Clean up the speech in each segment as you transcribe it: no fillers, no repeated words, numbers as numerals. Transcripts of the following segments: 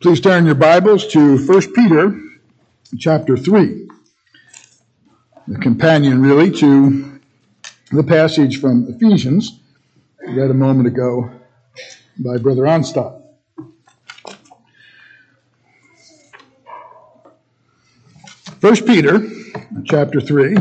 Please turn your Bibles to 1 Peter chapter 3, the companion really to the passage from Ephesians read a moment ago by Brother Onstock. 1 Peter chapter 3,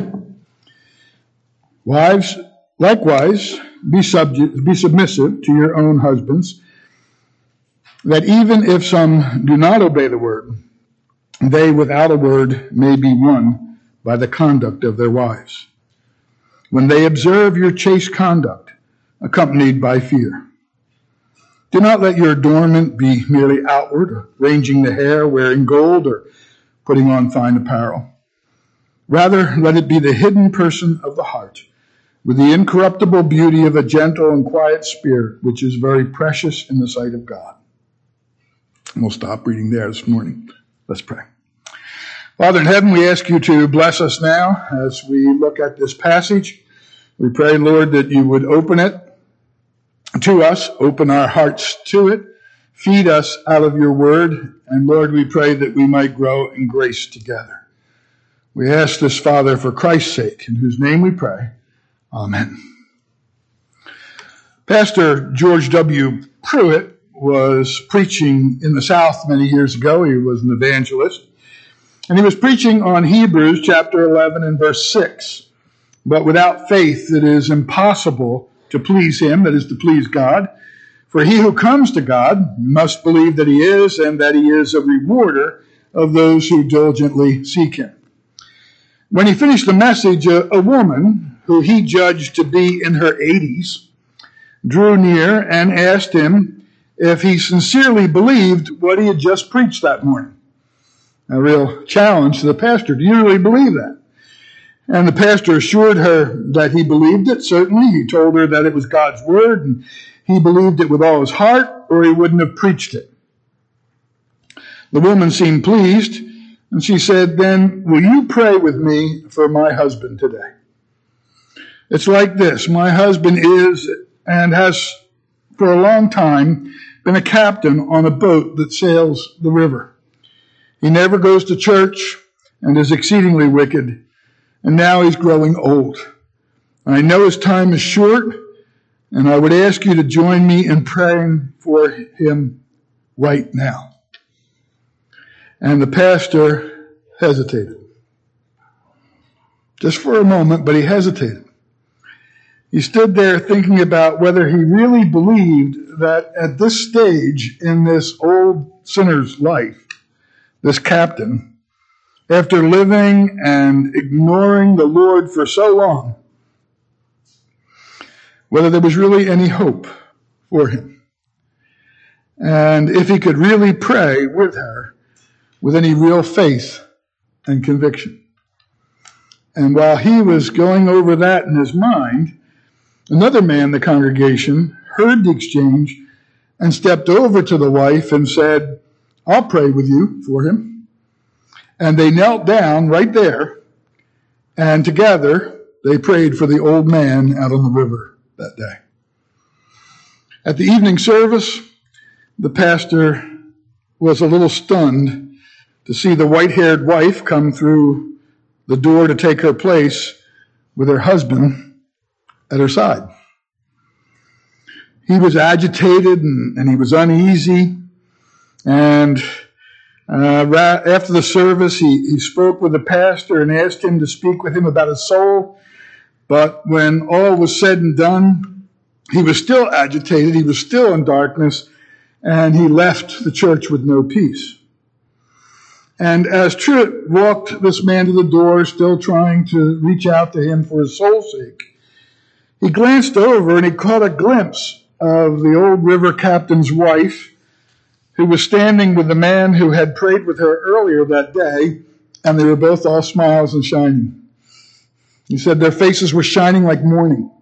wives, likewise, be submissive to your own husbands, that even if some do not obey the word, they without a word may be won by the conduct of their wives, when they observe your chaste conduct, accompanied by fear. Do not let your adornment be merely outward, arranging the hair, wearing gold, or putting on fine apparel. Rather, let it be the hidden person of the heart, with the incorruptible beauty of a gentle and quiet spirit, which is very precious in the sight of God. We'll stop reading there this morning. Let's pray. Father in heaven, we ask you to bless us now as we look at this passage. We pray, Lord, that you would open it to us, open our hearts to it, feed us out of your word, and Lord, we pray that we might grow in grace together. We ask this, Father, for Christ's sake, in whose name we pray. Amen. Pastor George W. Pruitt was preaching in the South many years ago. He was an evangelist. And he was preaching on Hebrews chapter 11 and verse 6. But without faith it is impossible to please him, that is to please God. For he who comes to God must believe that he is, and that he is a rewarder of those who diligently seek him. When he finished the message, a woman who he judged to be in her 80s drew near and asked him if he sincerely believed what he had just preached that morning. A real challenge to the pastor. Do you really believe that? And the pastor assured her that he believed it, certainly. He told her that it was God's word, and he believed it with all his heart, or he wouldn't have preached it. The woman seemed pleased, and she said, "Then will you pray with me for my husband today? It's like this. My husband is and has for a long time been a captain on a boat that sails the river. He never goes to church and is exceedingly wicked, and now he's growing old. I know his time is short, and I would ask you to join me in praying for him right now." And the pastor hesitated. Just for a moment, but he hesitated. He stood there thinking about whether he really believed that at this stage in this old sinner's life, this captain, after living and ignoring the Lord for so long, whether there was really any hope for him. And if he could really pray with her with any real faith and conviction. And while he was going over that in his mind, another man in the congregation heard the exchange and stepped over to the wife and said, "I'll pray with you for him." And they knelt down right there, and together they prayed for the old man out on the river that day. At the evening service, the pastor was a little stunned to see the white-haired wife come through the door to take her place with her husband at her side. He was agitated and he was uneasy. And after the service, he spoke with the pastor and asked him to speak with him about his soul. But when all was said and done, he was still agitated. He was still in darkness. And he left the church with no peace. And as Truett walked this man to the door, still trying to reach out to him for his soul's sake, he glanced over and he caught a glimpse of the old river captain's wife, who was standing with the man who had prayed with her earlier that day, and they were both all smiles and shining. He said their faces were shining like morning.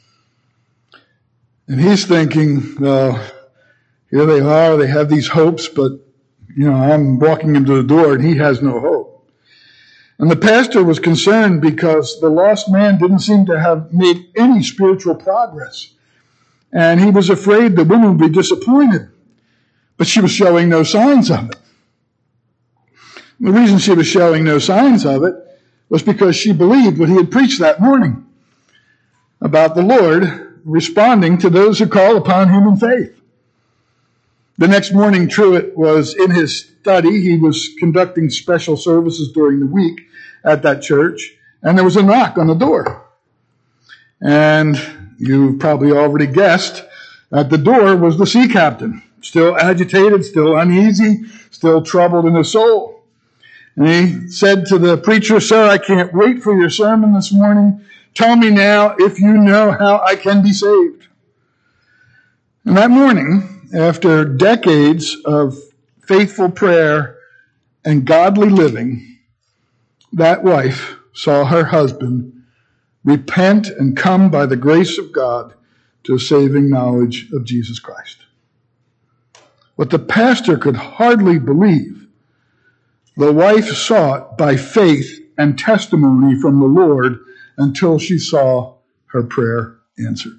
And he's thinking, well, here they are, they have these hopes, but, I'm walking him to the door and he has no hope. And the pastor was concerned because the lost man didn't seem to have made any spiritual progress. And he was afraid the woman would be disappointed. but she was showing no signs of it. The reason she was showing no signs of it was because she believed what he had preached that morning about the Lord responding to those who call upon him in faith. The next morning, Truett was in his study. He was conducting special services during the week at that church, and there was a knock on the door. And you've probably already guessed, at the door was the sea captain, still agitated, still uneasy, still troubled in his soul. And he said to the preacher, "Sir, I can't wait for your sermon this morning. Tell me now if you know how I can be saved." And that morning, after decades of faithful prayer and godly living, that wife saw her husband repent and come by the grace of God to a saving knowledge of Jesus Christ. What the pastor could hardly believe, the wife saw it by faith and testimony from the Lord until she saw her prayer answered.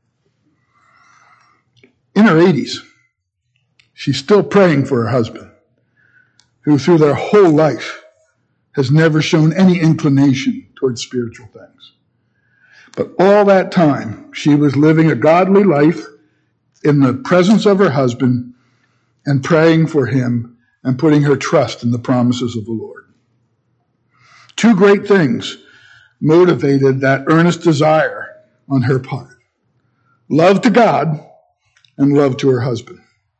In her 80s, she's still praying for her husband, who through their whole life has never shown any inclination towards spiritual things. But all that time, she was living a godly life in the presence of her husband and praying for him and putting her trust in the promises of the Lord. Two great things motivated that earnest desire on her part: love to God and love to her husband.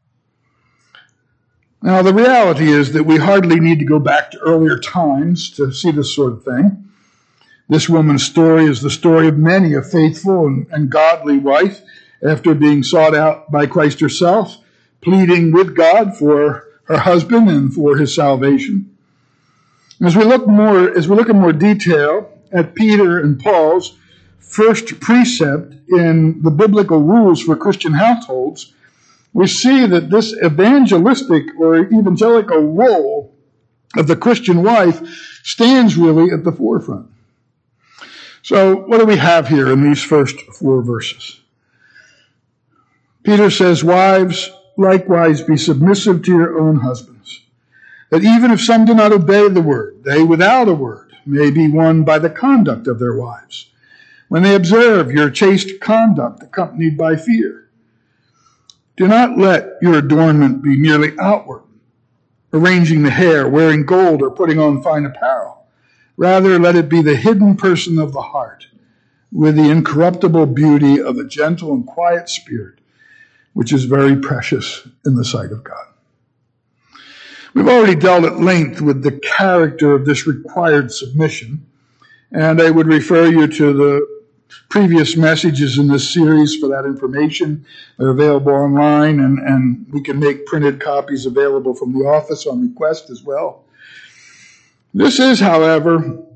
Now, the reality is that we hardly need to go back to earlier times to see this sort of thing. This woman's story is the story of many a faithful and godly wife, after being sought out by Christ herself, pleading with God for her husband and for his salvation. As we look in more detail at Peter and Paul's first precept in the biblical rules for Christian households, we see that this evangelistic or evangelical role of the Christian wife stands really at the forefront. So what do we have here in these first 4 verses? Peter says, "Wives, likewise be submissive to your own husbands, that even if some do not obey the word, they without a word may be won by the conduct of their wives, when they observe your chaste conduct accompanied by fear. Do not let your adornment be merely outward, arranging the hair, wearing gold, or putting on fine apparel. Rather, let it be the hidden person of the heart, with the incorruptible beauty of a gentle and quiet spirit, which is very precious in the sight of God." We've already dealt at length with the character of this required submission, and I would refer you to the previous messages in this series for that information. They're available online, and we can make printed copies available from the office on request as well. There is, however,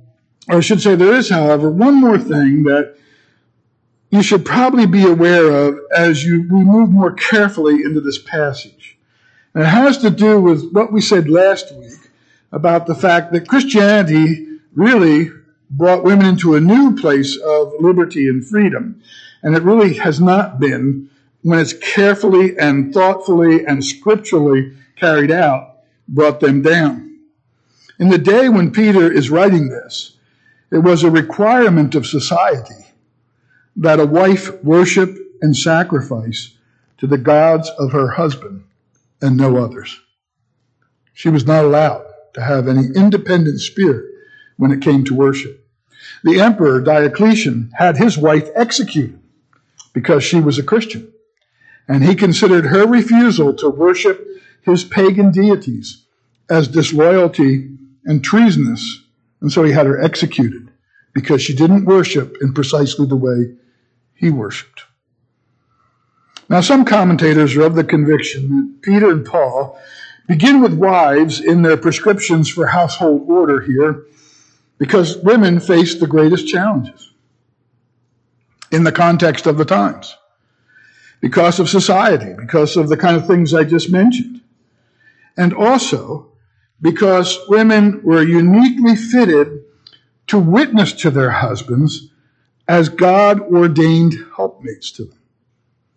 one more thing that you should probably be aware of as we move more carefully into this passage. And it has to do with what we said last week about the fact that Christianity really brought women into a new place of liberty and freedom. And it really has not been, when it's carefully and thoughtfully and scripturally carried out, brought them down. In the day when Peter is writing this, it was a requirement of society that a wife worship and sacrifice to the gods of her husband and no others. She was not allowed to have any independent spirit when it came to worship. The emperor Diocletian had his wife executed because she was a Christian, and he considered her refusal to worship his pagan deities as disloyalty and treasonous, and so he had her executed because she didn't worship in precisely the way he worshiped. Now, some commentators are of the conviction that Peter and Paul begin with wives in their prescriptions for household order here because women face the greatest challenges in the context of the times, because of society, because of the kind of things I just mentioned, and also because women were uniquely fitted to witness to their husbands as God-ordained helpmates to them.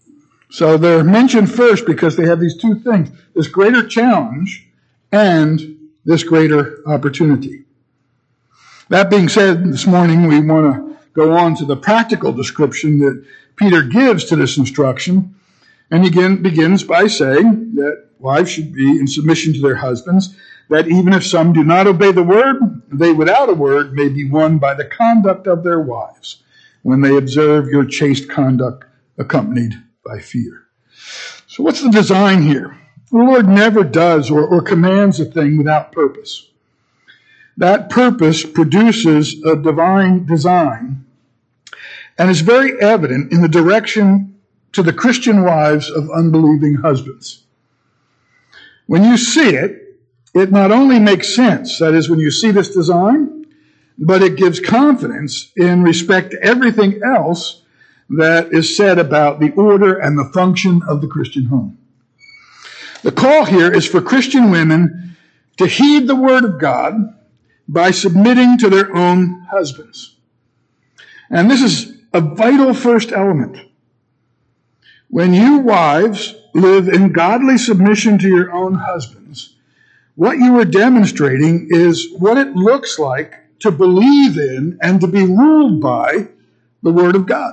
So they're mentioned first because they have these two things, this greater challenge and this greater opportunity. That being said, this morning we want to go on to the practical description that Peter gives to this instruction. And he begins by saying that wives should be in submission to their husbands, that even if some do not obey the word, they without a word may be won by the conduct of their wives, when they observe your chaste conduct accompanied by fear. So what's the design here? The Lord never does or commands a thing without purpose. That purpose produces a divine design and is very evident in the direction to the Christian wives of unbelieving husbands. When you see it, it not only makes sense, that is, when you see this design, but it gives confidence in respect to everything else that is said about the order and the function of the Christian home. The call here is for Christian women to heed the word of God by submitting to their own husbands. And this is a vital first element. When you wives live in godly submission to your own husbands, what you are demonstrating is what it looks like to believe in and to be ruled by the Word of God.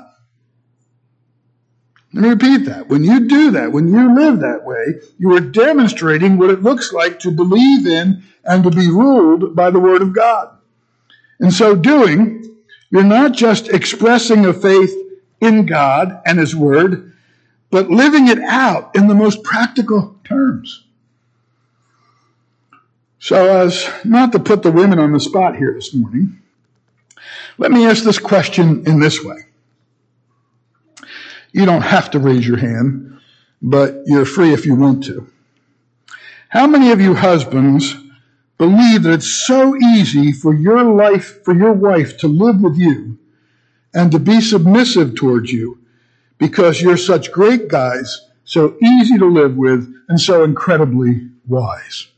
Let me repeat that. When you do that, when you live that way, you are demonstrating what it looks like to believe in and to be ruled by the Word of God. In so doing, you're not just expressing a faith in God and His Word, but living it out in the most practical terms. So as not to put the women on the spot here this morning, let me ask this question in this way. You don't have to raise your hand, but you're free if you want to. How many of you husbands believe that it's so easy for your wife to live with you and to be submissive towards you because you're such great guys, so easy to live with, and so incredibly wise?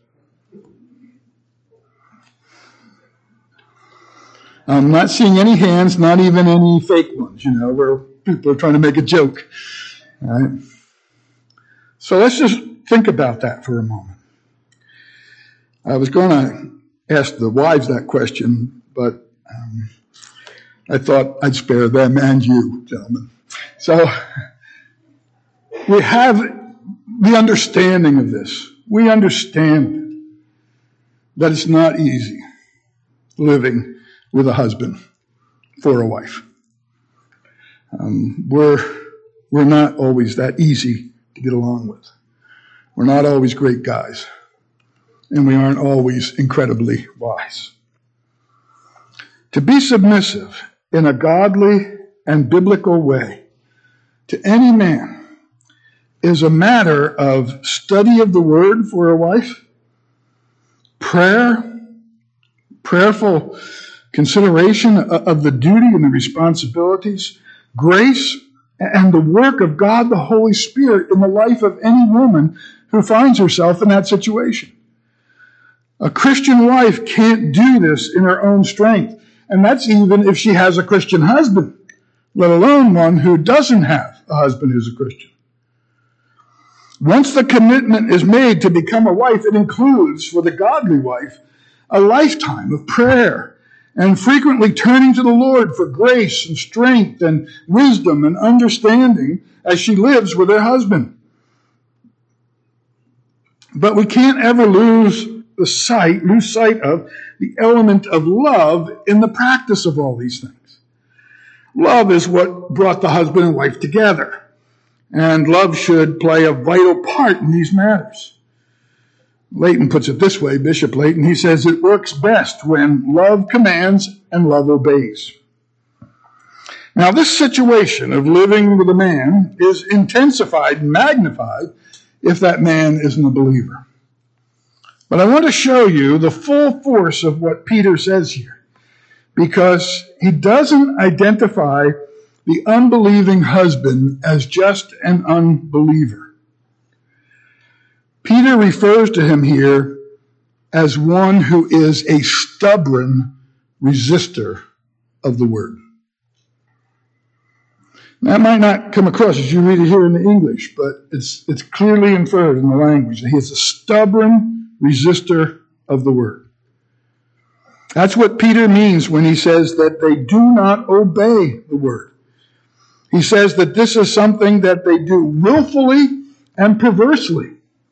I'm not seeing any hands, not even any fake ones, where people are trying to make a joke. All right? So let's just think about that for a moment. I was going to ask the wives that question, but I thought I'd spare them and you, gentlemen. So we have the understanding of this. We understand that it's not easy living with a husband for a wife. We're not always that easy to get along with. We're not always great guys, and we aren't always incredibly wise. To be submissive in a godly and biblical way to any man is a matter of study of the Word for a wife, prayerful consideration of the duty and the responsibilities, grace, and the work of God the Holy Spirit in the life of any woman who finds herself in that situation. A Christian wife can't do this in her own strength, and that's even if she has a Christian husband, let alone one who doesn't have a husband who's a Christian. Once the commitment is made to become a wife, it includes, for the godly wife, a lifetime of prayer and frequently turning to the Lord for grace and strength and wisdom and understanding as she lives with her husband. But we can't ever lose sight of the element of love in the practice of all these things. Love is what brought the husband and wife together, and love should play a vital part in these matters. Layton puts it this way, Bishop Layton, he says, it works best when love commands and love obeys. Now, this situation of living with a man is intensified and magnified if that man isn't a believer. But I want to show you the full force of what Peter says here, because he doesn't identify the unbelieving husband as just an unbeliever. Peter refers to him here as one who is a stubborn resistor of the word. That might not come across as you read it here in the English, but it's clearly inferred in the language that he is a stubborn resistor of the word. That's what Peter means when he says that they do not obey the word. He says that this is something that they do willfully and perversely.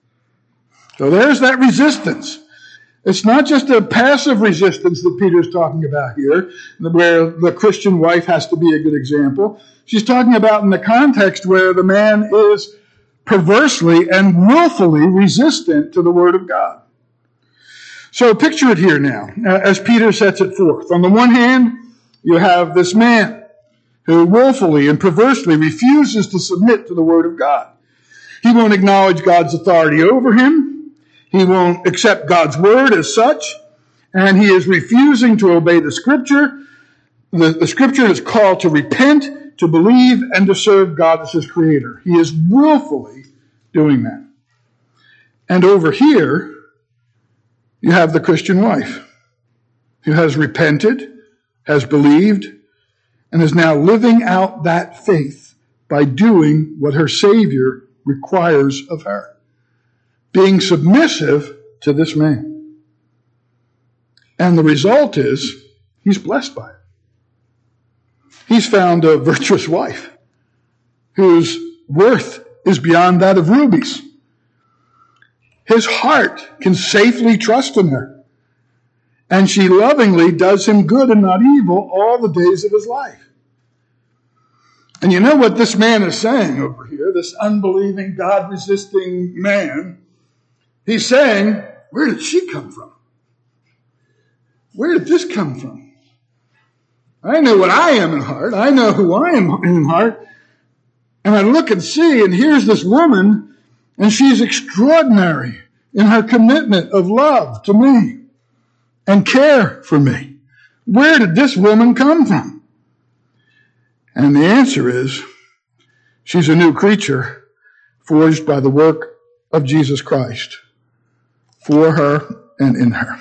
So there's that resistance. It's not just a passive resistance that Peter's talking about here, where the Christian wife has to be a good example. She's talking about in the context where the man is perversely and willfully resistant to the Word of God. So picture it here now, as Peter sets it forth. On the one hand, you have this man who willfully and perversely refuses to submit to the Word of God. He won't acknowledge God's authority over him. He won't accept God's word as such, and he is refusing to obey the Scripture. The Scripture is called to repent, to believe, and to serve God as his Creator. He is willfully doing that. And over here, you have the Christian wife who has repented, has believed, and is now living out that faith by doing what her Savior requires of her. Being submissive to this man. And the result is, he's blessed by it. He's found a virtuous wife whose worth is beyond that of rubies. His heart can safely trust in her. And she lovingly does him good and not evil all the days of his life. And you know what this man is saying over here, this unbelieving, God-resisting man? He's saying, where did she come from? Where did this come from? I know what I am in heart. I know who I am in heart. And I look and see, and here's this woman, and she's extraordinary in her commitment of love to me and care for me. Where did this woman come from? And the answer is, she's a new creature forged by the work of Jesus Christ. For her and in her.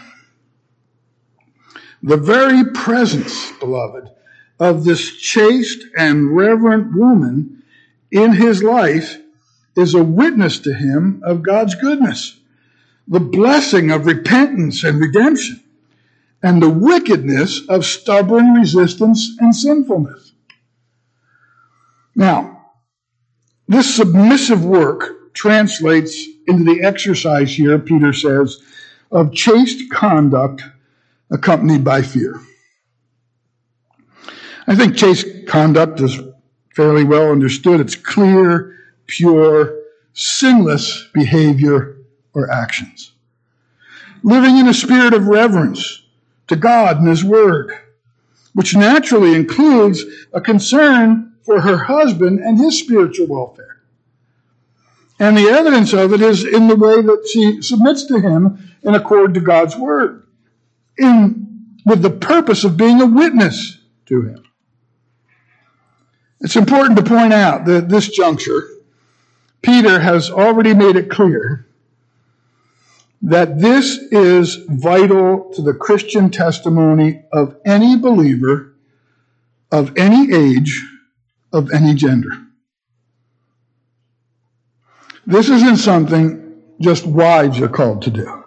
The very presence, beloved, of this chaste and reverent woman in his life is a witness to him of God's goodness, the blessing of repentance and redemption, and the wickedness of stubborn resistance and sinfulness. Now, this submissive work translates into the exercise here, Peter says, of chaste conduct accompanied by fear. I think chaste conduct is fairly well understood. It's clear, pure, sinless behavior or actions. Living in a spirit of reverence to God and his word, which naturally includes a concern for her husband and his spiritual welfare. And the evidence of it is in the way that she submits to him in accord to God's word, with the purpose of being a witness to him. It's important to point out that at this juncture, Peter has already made it clear that this is vital to the Christian testimony of any believer, of any age, of any gender. This isn't something just wives are called to do.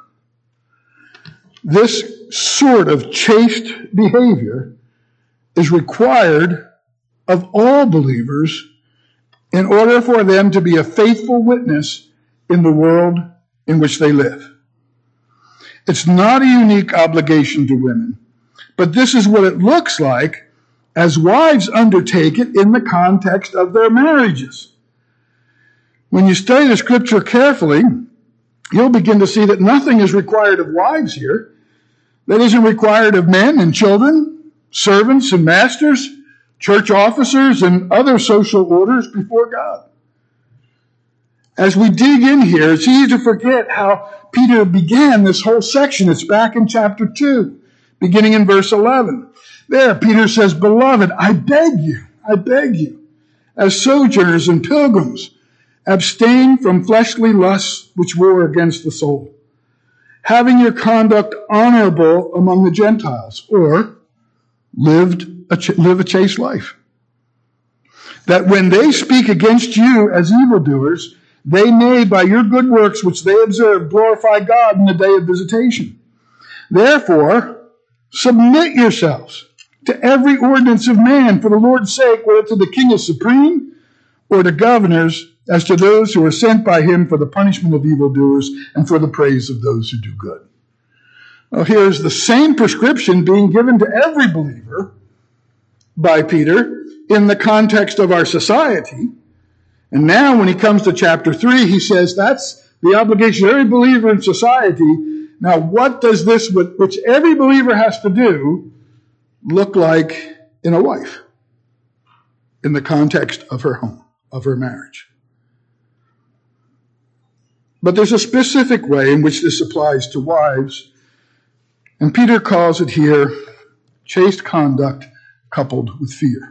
This sort of chaste behavior is required of all believers in order for them to be a faithful witness in the world in which they live. It's not a unique obligation to women, but this is what it looks like as wives undertake it in the context of their marriages. When you study the Scripture carefully, you'll begin to see that nothing is required of wives here that isn't required of men and children, servants and masters, church officers, and other social orders before God. As we dig in here, it's easy to forget how Peter began this whole section. It's back in chapter 2, beginning in verse 11. There, Peter says, "Beloved, I beg you, as sojourners and pilgrims, abstain from fleshly lusts which war against the soul, having your conduct honorable among the Gentiles," or live a chaste life. that when they speak against you as evildoers, they may, by your good works which they observe, glorify God in the day of visitation. Therefore, submit yourselves to every ordinance of man for the Lord's sake, whether to the king is supreme, or to governors, as to those who are sent by him for the punishment of evildoers and for the praise of those who do good. Well, here's the same prescription being given to every believer by Peter in the context of our society. And now when he comes to chapter 3, he says that's the obligation of every believer in society. Now, what does this, which every believer has to do, look like in a wife in the context of her home, of her marriage? But there's a specific way in which this applies to wives, and Peter calls it here chaste conduct coupled with fear.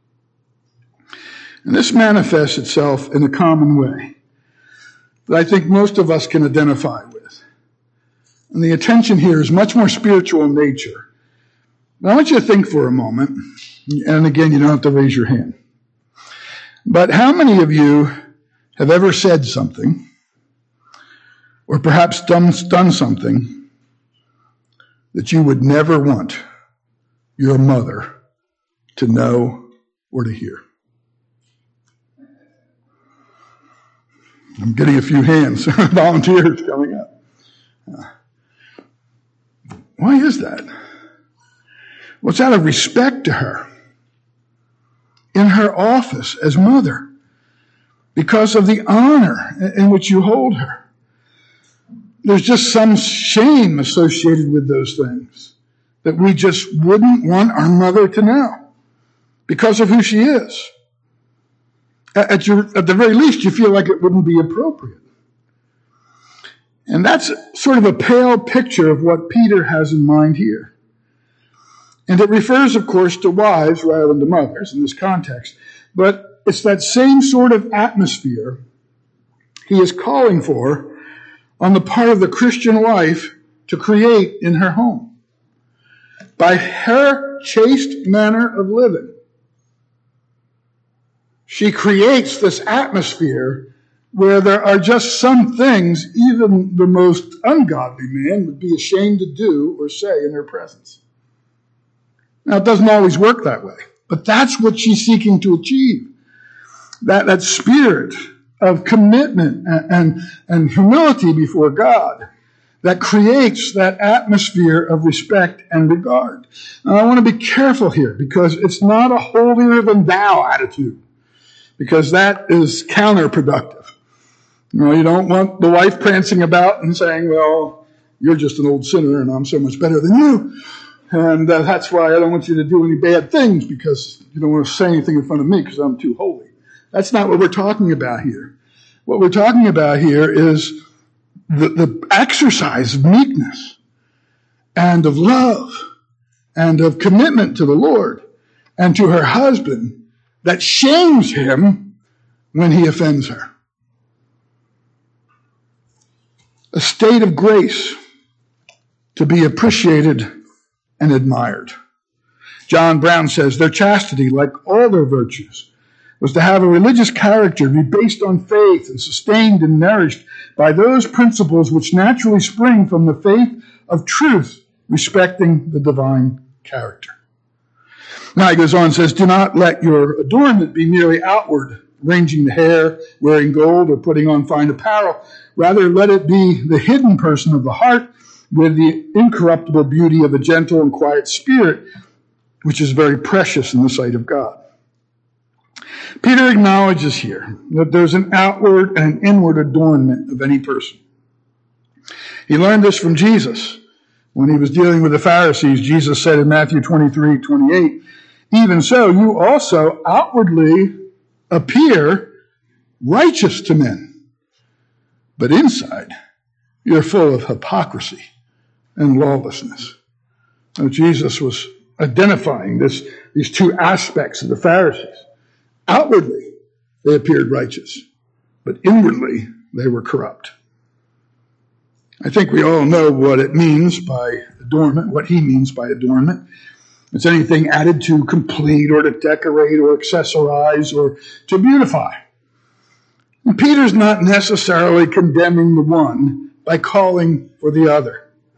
And this manifests itself in a common way that I think most of us can identify with. And the attention here is much more spiritual in nature. Now, I want you to think for a moment, and again, you don't have to raise your hand. But how many of you have ever said something, or perhaps done something, that you would never want your mother to know or to hear? I'm getting a few hands, volunteers coming up. Why is that? Well, it's out of respect to her in her office as mother, because of the honor in which you hold her. There's just some shame associated with those things that we just wouldn't want our mother to know because of who she is. At the very least, you feel like it wouldn't be appropriate. And that's sort of a pale picture of what Peter has in mind here. And it refers, of course, to wives rather than to mothers in this context. But it's that same sort of atmosphere he is calling for on the part of the Christian wife to create in her home. By her chaste manner of living, she creates this atmosphere where there are just some things even the most ungodly man would be ashamed to do or say in her presence. Now, it doesn't always work that way, but that's what she's seeking to achieve. That spirit of commitment and humility before God that creates that atmosphere of respect and regard. Now, I want to be careful here because it's not a holier than thou attitude, because that is counterproductive. You don't want the wife prancing about and saying, well, you're just an old sinner and I'm so much better than you. And that's why I don't want you to do any bad things, because you don't want to say anything in front of me because I'm too holy. That's not what we're talking about here. What we're talking about here is the exercise of meekness and of love and of commitment to the Lord and to her husband that shames him when he offends her. A state of grace to be appreciated and admired. John Brown says, their chastity, like all their virtues, was to have a religious character, be based on faith and sustained and nourished by those principles which naturally spring from the faith of truth respecting the divine character. Now he goes on and says, do not let your adornment be merely outward, arranging the hair, wearing gold, or putting on fine apparel. Rather, let it be the hidden person of the heart with the incorruptible beauty of a gentle and quiet spirit, which is very precious in the sight of God. Peter acknowledges here that there's an outward and an inward adornment of any person. He learned this from Jesus. When he was dealing with the Pharisees, Jesus said in Matthew 23:28, even so, you also outwardly appear righteous to men, but inside you're full of hypocrisy and lawlessness. Now, Jesus was identifying these two aspects of the Pharisees. Outwardly, they appeared righteous, but inwardly, they were corrupt. I think we all know what it means by adornment, what he means by adornment. It's anything added to complete or to decorate or accessorize or to beautify. And Peter's not necessarily condemning the one by calling for the other.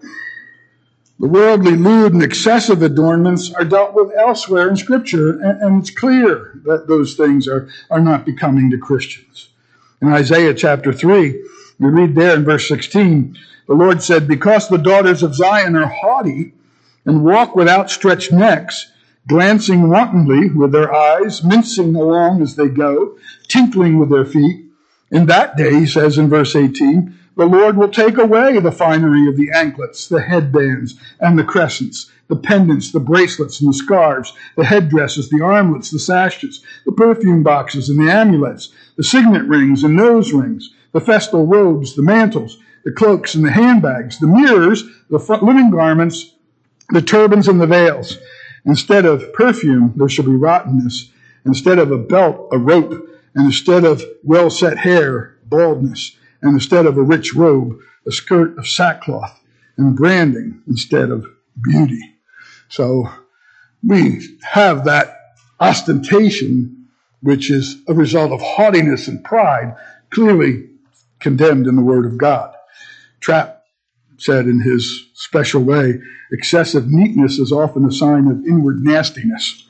The worldly, lewd, and excessive adornments are dealt with elsewhere in Scripture, and it's clear that those things are not becoming to Christians. In Isaiah chapter 3, we read there in verse 16, the Lord said, "Because the daughters of Zion are haughty and walk with outstretched necks, glancing wantonly with their eyes, mincing along as they go, tinkling with their feet, in that day," he says in verse 18, "the Lord will take away the finery of the anklets, the headbands, and the crescents, the pendants, the bracelets, and the scarves, the headdresses, the armlets, the sashes, the perfume boxes, and the amulets, the signet rings and nose rings, the festal robes, the mantles, the cloaks, and the handbags, the mirrors, the linen garments, the turbans, and the veils. Instead of perfume, there shall be rottenness. Instead of a belt, a rope. And instead of well-set hair, baldness. And instead of a rich robe, a skirt of sackcloth, and branding instead of beauty." So we have that ostentation, which is a result of haughtiness and pride, clearly condemned in the Word of God. Trapp said in his special way, excessive neatness is often a sign of inward nastiness.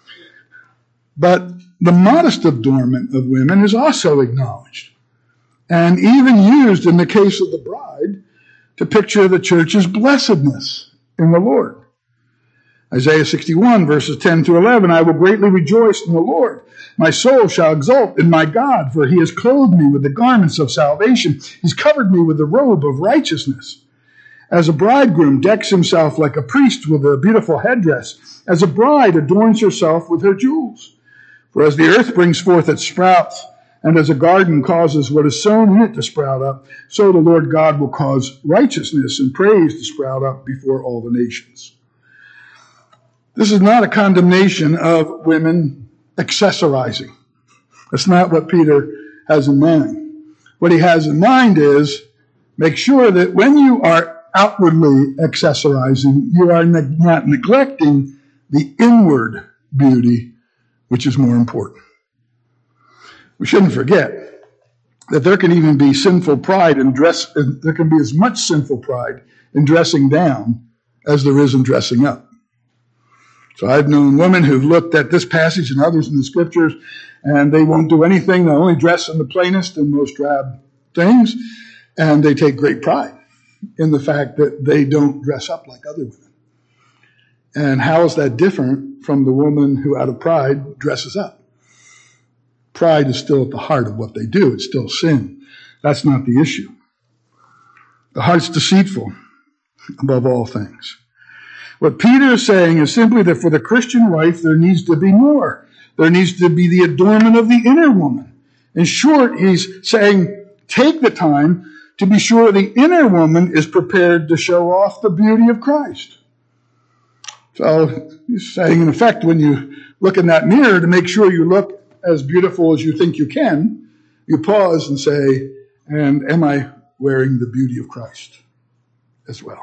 But the modest adornment of women is also acknowledged, and even used in the case of the bride to picture the church's blessedness in the Lord. Isaiah 61, verses 10 through 11, "I will greatly rejoice in the Lord. My soul shall exult in my God, for he has clothed me with the garments of salvation. He's covered me with the robe of righteousness. As a bridegroom decks himself like a priest with a beautiful headdress, as a bride adorns herself with her jewels. For as the earth brings forth its sprouts, and as a garden causes what is sown in it to sprout up, so the Lord God will cause righteousness and praise to sprout up before all the nations." This is not a condemnation of women accessorizing. That's not what Peter has in mind. What he has in mind is make sure that when you are outwardly accessorizing, you are not neglecting the inward beauty, which is more important. We shouldn't forget that there can even be sinful pride in dress. There can be as much sinful pride in dressing down as there is in dressing up. So I've known women who've looked at this passage and others in the Scriptures, and they won't do anything. They'll only dress in the plainest and most drab things, and they take great pride in the fact that they don't dress up like other women. And how is that different from the woman who, out of pride, dresses up? Pride is still at the heart of what they do. It's still sin. That's not the issue. The heart's deceitful above all things. What Peter is saying is simply that for the Christian wife, there needs to be more. There needs to be the adornment of the inner woman. In short, he's saying, take the time to be sure the inner woman is prepared to show off the beauty of Christ. So he's saying, in effect, when you look in that mirror to make sure you look as beautiful as you think you can, you pause and say, and am I wearing the beauty of Christ as well?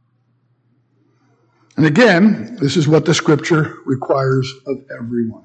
And again, this is what the Scripture requires of everyone.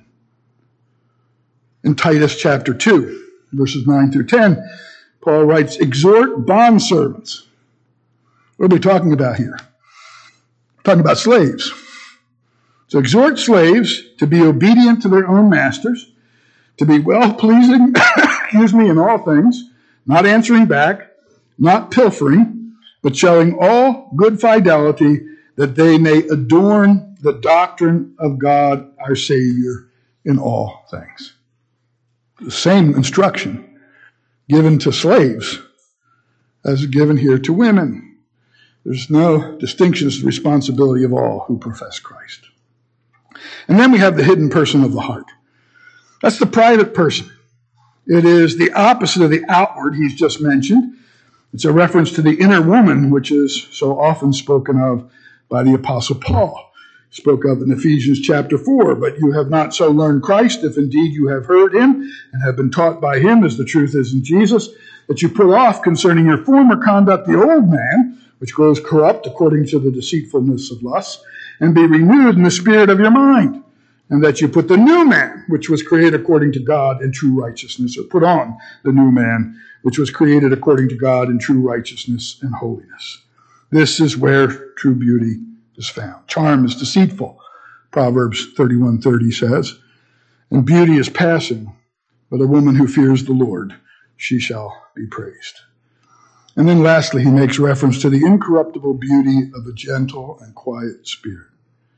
In Titus chapter 2, verses 9 through 10, Paul writes, exhort bondservants. What are we talking about here? We're talking about slaves. So exhort slaves to be obedient to their own masters, to be well-pleasing, in all things, not answering back, not pilfering, but showing all good fidelity, that they may adorn the doctrine of God our Savior in all things. The same instruction given to slaves as given here to women. There's no distinction. It's the responsibility of all who profess Christ. And then we have the hidden person of the heart. That's the private person. It is the opposite of the outward he's just mentioned. It's a reference to the inner woman, which is so often spoken of by the Apostle Paul. He spoke of in Ephesians chapter 4, but you have not so learned Christ, if indeed you have heard him and have been taught by him, as the truth is in Jesus, that you put off concerning your former conduct the old man, which grows corrupt according to the deceitfulness of lust, and be renewed in the spirit of your mind, and that you put the new man, which was created according to God in true righteousness, or put on the new man, which was created according to God in true righteousness and holiness. This is where true beauty is found. Charm is deceitful, Proverbs 31:30 says, and beauty is passing, but a woman who fears the Lord, she shall be praised. And then lastly, he makes reference to the incorruptible beauty of a gentle and quiet spirit.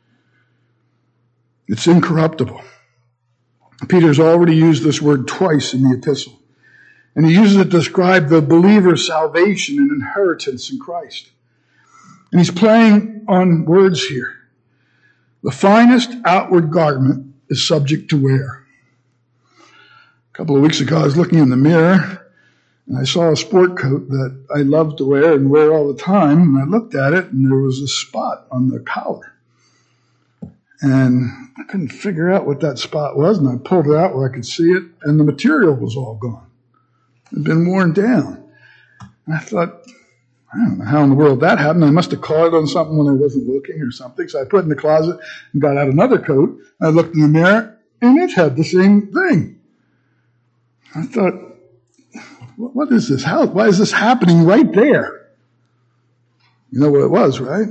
It's incorruptible. Peter's already used this word twice in the epistle, and he uses it to describe the believer's salvation and inheritance in Christ. And he's playing on words here. The finest outward garment is subject to wear. A couple of weeks ago, I was looking in the mirror, and I saw a sport coat that I love to wear and wear all the time, and I looked at it, and there was a spot on the collar. And I couldn't figure out what that spot was, and I pulled it out where I could see it, and the material was all gone. It had been worn down. And I thought, I don't know how in the world that happened. I must have caught it on something when I wasn't looking or something. So I put it in the closet and got out another coat. I looked in the mirror, and it had the same thing. I thought, what is this? Why is this happening right there? You know what it was, right?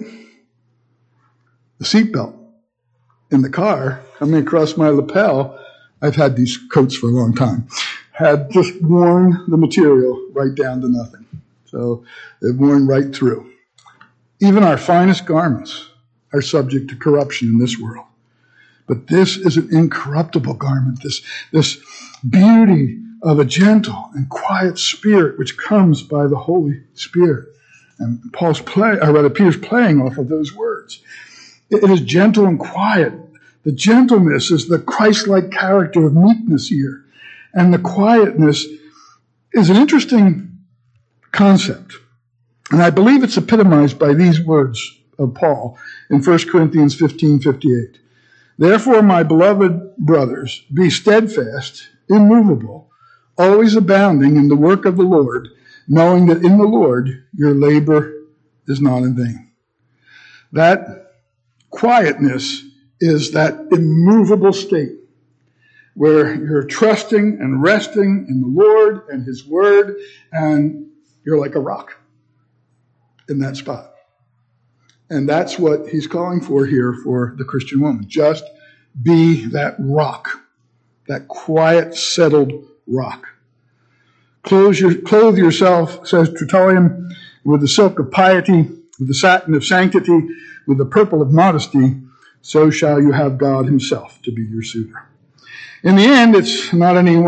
The seatbelt in the car coming across my lapel. I've had these coats for a long time. Had just worn the material right down to nothing. So they've worn right through. Even our finest garments are subject to corruption in this world. But this is an incorruptible garment, this beauty of a gentle and quiet spirit which comes by the Holy Spirit. And Peter's playing off of those words. It is gentle and quiet. The gentleness is the Christ-like character of meekness here. And the quietness is an interesting concept. And I believe it's epitomized by these words of Paul in 1 Corinthians 15:58. Therefore, my beloved brothers, be steadfast, immovable, always abounding in the work of the Lord, knowing that in the Lord your labor is not in vain. That quietness is that immovable state where you're trusting and resting in the Lord and His Word, and you're like a rock in that spot. And that's what he's calling for here for the Christian woman. Just be that rock, that quiet, settled rock. Clothe yourself, says Tertullian, with the silk of piety, with the satin of sanctity, with the purple of modesty, so shall you have God Himself to be your suitor. In the end, it's not any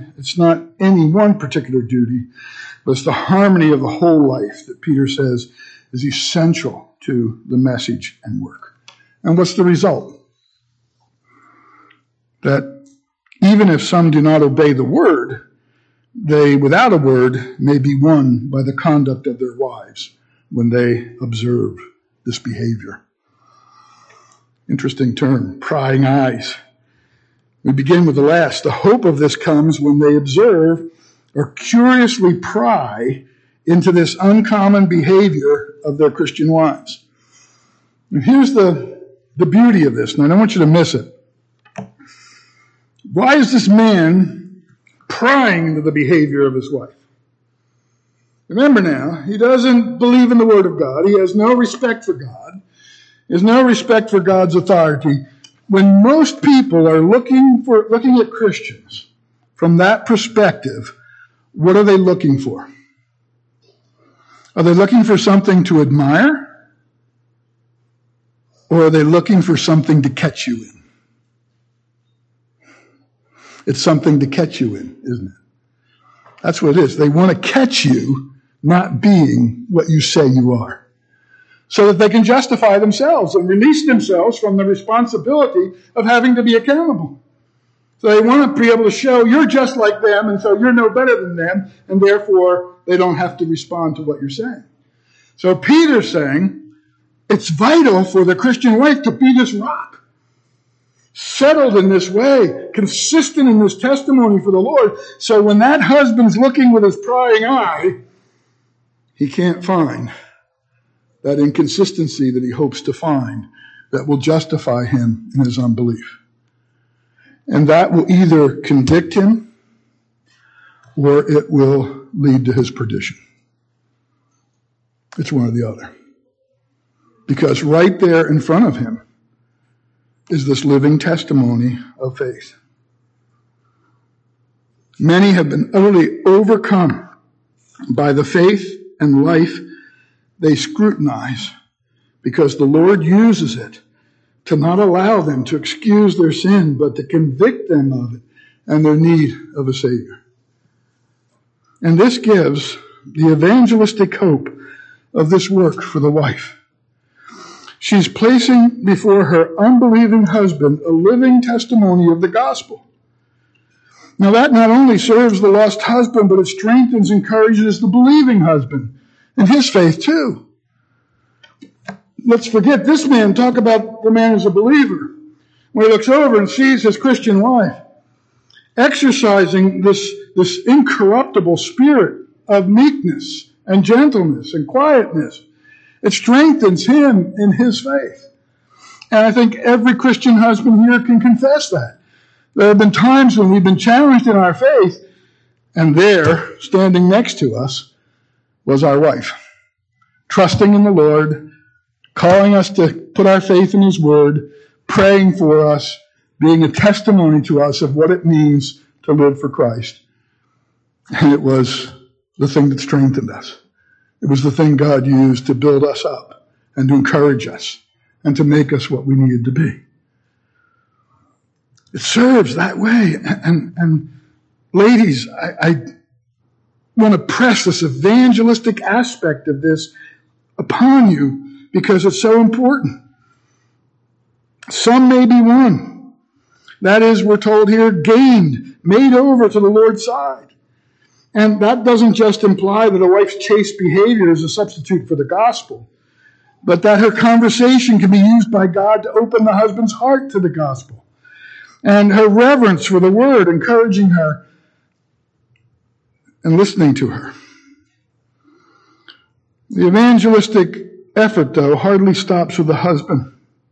one particular duty, but it's the harmony of the whole life that Peter says is essential to the message and work. And what's the result? That even if some do not obey the word, they, without a word, may be won by the conduct of their wives when they observe this behavior. Interesting term, prying eyes. We begin with the last. The hope of this comes when they observe or curiously pry into this uncommon behavior of their Christian wives. And here's the beauty of this, and I don't want you to miss it. Why is this man prying into the behavior of his wife? Remember now, he doesn't believe in the Word of God. He has no respect for God. He has no respect for God's authority. When most people are looking at Christians from that perspective, what are they looking for? Are they looking for something to admire? Or are they looking for something to catch you in? It's something to catch you in, isn't it? That's what it is. They want to catch you not being what you say you are, so that they can justify themselves and release themselves from the responsibility of having to be accountable. So they want to be able to show you're just like them, and so you're no better than them, and therefore they don't have to respond to what you're saying. So Peter's saying it's vital for the Christian wife to be this rock, settled in this way, consistent in this testimony for the Lord, so when that husband's looking with his prying eye, he can't find that inconsistency that he hopes to find that will justify him in his unbelief. And that will either convict him or it will lead to his perdition. It's one or the other. Because right there in front of him is this living testimony of faith. Many have been utterly overcome by the faith and life they scrutinize because the Lord uses it to not allow them to excuse their sin, but to convict them of it and their need of a Savior. And this gives the evangelistic hope of this work for the wife. She's placing before her unbelieving husband a living testimony of the gospel. Now that not only serves the lost husband, but it strengthens and encourages the believing husband in his faith too. Let's forget this man, talk about the man as a believer. When he looks over and sees his Christian wife exercising this incorruptible spirit of meekness and gentleness and quietness, it strengthens him in his faith. And I think every Christian husband here can confess that. There have been times when we've been challenged in our faith, and there, standing next to us, was our wife, trusting in the Lord, calling us to put our faith in His Word, praying for us, being a testimony to us of what it means to live for Christ. And it was the thing that strengthened us. It was the thing God used to build us up and to encourage us and to make us what we needed to be. It serves that way. And ladies, I want to press this evangelistic aspect of this upon you because it's so important. Some may be won. That is, we're told here, gained, made over to the Lord's side. And that doesn't just imply that a wife's chaste behavior is a substitute for the gospel, but that her conversation can be used by God to open the husband's heart to the gospel. And her reverence for the word, encouraging her and listening to her. The evangelistic effort, though, hardly stops with the husband.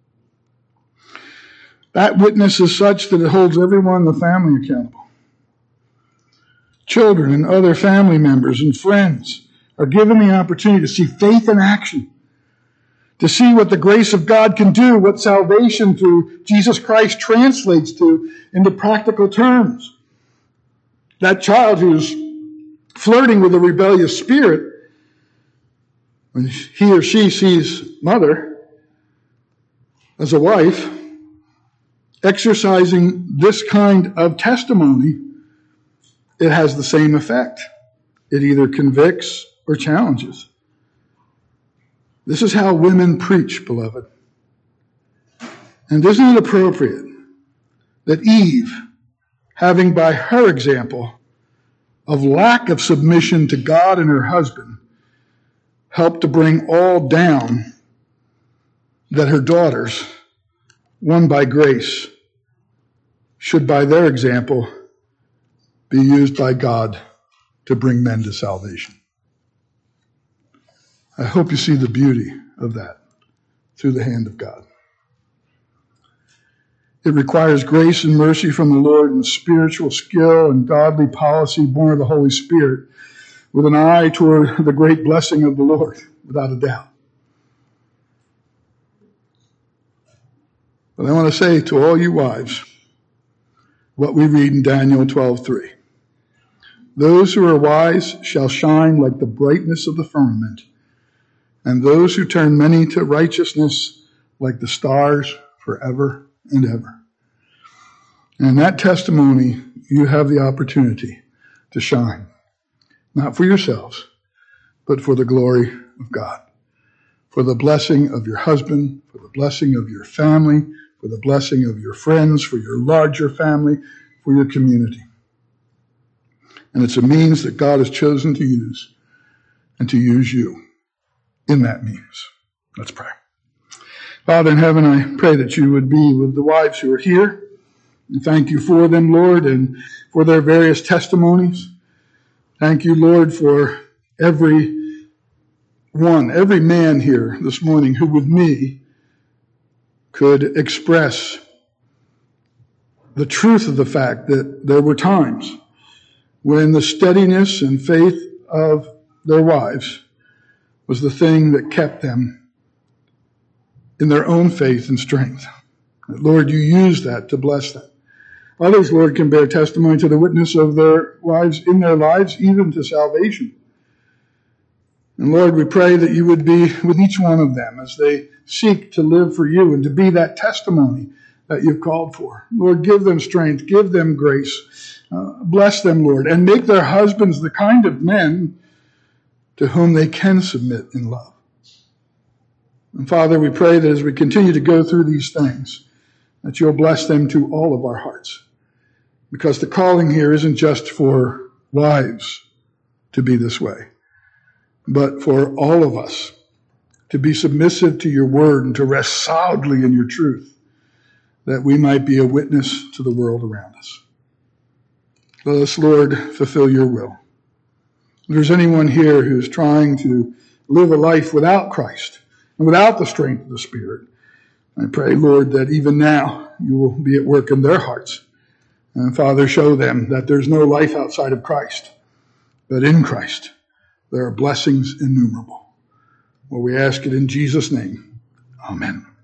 That witness is such that it holds everyone in the family accountable. Children and other family members and friends are given the opportunity to see faith in action, to see what the grace of God can do, what salvation through Jesus Christ translates to into practical terms. That child who's flirting with a rebellious spirit, when he or she sees mother as a wife exercising this kind of testimony, it has the same effect. It either convicts or challenges. This is how women preach, beloved. And isn't it appropriate that Eve, having by her example of lack of submission to God and her husband, helped to bring all down, that her daughters, won by grace, should by their example be used by God to bring men to salvation. I hope you see the beauty of that through the hand of God. It requires grace and mercy from the Lord and spiritual skill and godly policy born of the Holy Spirit with an eye toward the great blessing of the Lord, without a doubt. But I want to say to all you wives what we read in Daniel 12:3. Those who are wise shall shine like the brightness of the firmament, and those who turn many to righteousness like the stars forever and ever. And in that testimony, you have the opportunity to shine, not for yourselves, but for the glory of God, for the blessing of your husband, for the blessing of your family, for the blessing of your friends, for your larger family, for your community. And it's a means that God has chosen to use and to use you in that means. Let's pray. Father in heaven, I pray that you would be with the wives who are here. And thank you for them, Lord, and for their various testimonies. Thank you, Lord, for every man here this morning who with me could express the truth of the fact that there were times when the steadiness and faith of their wives was the thing that kept them in their own faith and strength. Lord, you use that to bless them. Others, Lord, can bear testimony to the witness of their wives in their lives, even to salvation. And Lord, we pray that you would be with each one of them as they seek to live for you and to be that testimony that you've called for. Lord, give them strength, give them grace, bless them, Lord, and make their husbands the kind of men to whom they can submit in love. And Father, we pray that as we continue to go through these things, that you'll bless them to all of our hearts. Because the calling here isn't just for wives to be this way, but for all of us to be submissive to your word and to rest solidly in your truth, that we might be a witness to the world around us. Let us, Lord, fulfill your will. If there's anyone here who's trying to live a life without Christ and without the strength of the Spirit, I pray, Lord, that even now you will be at work in their hearts. And Father, show them that there's no life outside of Christ, but in Christ there are blessings innumerable. Well, we ask it in Jesus' name. Amen.